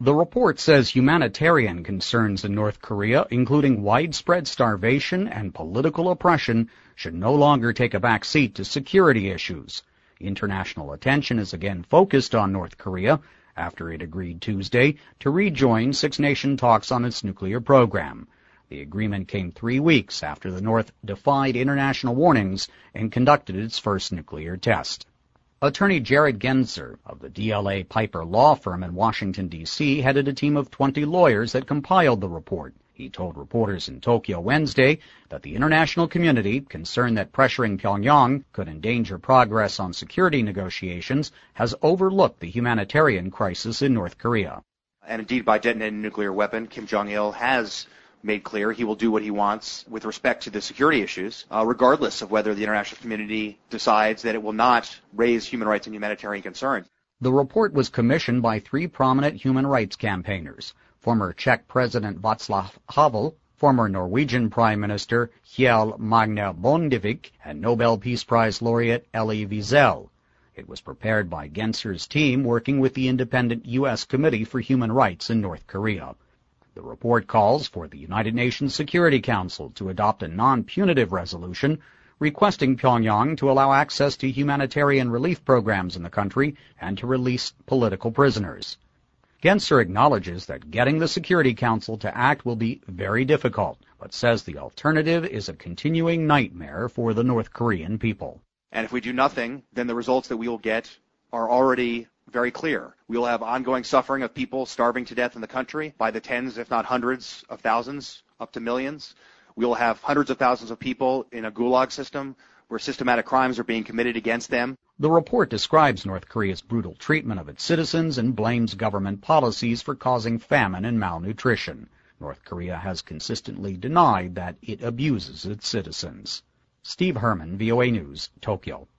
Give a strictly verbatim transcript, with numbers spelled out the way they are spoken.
The report says humanitarian concerns in North Korea, including widespread starvation and political oppression, should no longer take a back seat to security issues. International attention is again focused on North Korea after it agreed Tuesday to rejoin Six-Nation talks on its nuclear program. The agreement came three weeks after the North defied international warnings and conducted its first nuclear test. Attorney Jared Genser of the D L A Piper law firm in Washington, D C headed a team of twenty lawyers that compiled the report. He told reporters in Tokyo Wednesday that the international community, concerned that pressuring Pyongyang could endanger progress on security negotiations, has overlooked the humanitarian crisis in North Korea. And indeed, by detonating a nuclear weapon, Kim Jong-il has made clear he will do what he wants with respect to the security issues, uh, regardless of whether the international community decides that it will not raise human rights and humanitarian concerns. The report was commissioned by three prominent human rights campaigners: former Czech President Václav Havel, former Norwegian Prime Minister Kjell Magne Bondevik, and Nobel Peace Prize laureate Elie Wiesel. It was prepared by Genser's team working with the independent U S Committee for Human Rights in North Korea. The report calls for the United Nations Security Council to adopt a non-punitive resolution requesting Pyongyang to allow access to humanitarian relief programs in the country and to release political prisoners. Genser acknowledges that getting the Security Council to act will be very difficult, but says the alternative is a continuing nightmare for the North Korean people. And if we do nothing, then the results that we will get are already very clear. We will have ongoing suffering of people starving to death in the country by the tens, if not hundreds of thousands, up to millions. We will have hundreds of thousands of people in a gulag system where systematic crimes are being committed against them. The report describes North Korea's brutal treatment of its citizens and blames government policies for causing famine and malnutrition. North Korea has consistently denied that it abuses its citizens. Steve Herman, V O A News, Tokyo.